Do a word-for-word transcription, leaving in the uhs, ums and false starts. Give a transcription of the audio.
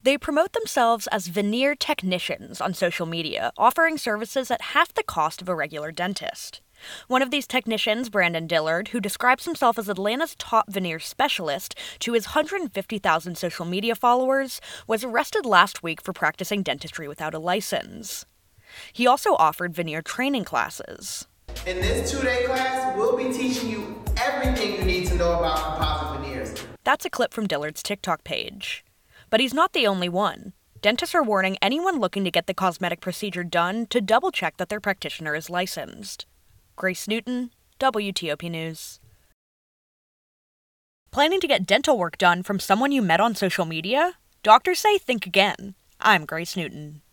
They promote themselves as veneer technicians on social media, offering services at half the cost of a regular dentist. One of these technicians, Brandon Dillard, who describes himself as Atlanta's top veneer specialist to his one hundred fifty thousand social media followers, was arrested last week for practicing dentistry without a license. He also offered veneer training classes. In this two-day class, we'll be teaching you everything you need to know about composite veneers. That's a clip from Dillard's TikTok page. But he's not the only one. Dentists are warning anyone looking to get the cosmetic procedure done to double-check that their practitioner is licensed. Grace Newton, W T O P News. Planning to get dental work done from someone you met on social media? Doctors say think again. I'm Grace Newton.